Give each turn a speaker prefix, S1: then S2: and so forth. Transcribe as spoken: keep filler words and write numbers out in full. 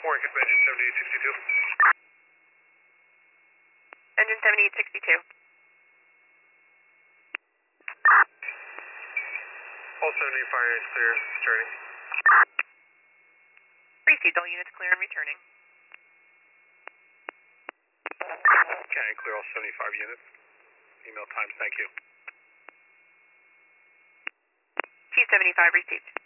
S1: Morning, Engine seventy-eight sixty-two.
S2: Engine seventy-eight sixty-two.
S1: All seventy fire is clear, returning.
S2: Received, all units clear and returning.
S1: Okay, clear all seventy-five units. Email times, thank you.
S2: T seventy-five received.